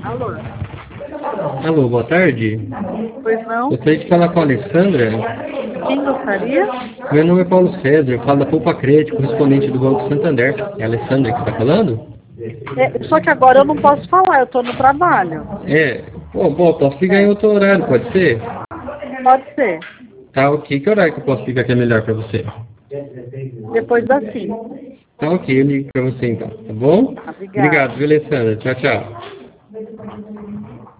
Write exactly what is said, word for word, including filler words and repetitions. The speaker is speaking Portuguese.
Alô? Alô, boa tarde. Pois não? Gostaria de falar com a Alessandra. Quem gostaria? Meu nome é Paulo César, eu falo da Poupa Crédito, correspondente do Banco Santander. É a Alessandra que está falando? É, só que agora eu não posso falar, eu estou no trabalho. É. Bom, bom, posso ligar em É, outro horário, pode ser? pode ser. Tá ok. Que horário que eu posso ligar que é melhor para você? Depois das cinco. Tá ok, eu ligo para você então, tá bom? Obrigada. Obrigado, viu, Alessandra? Tchau, tchau.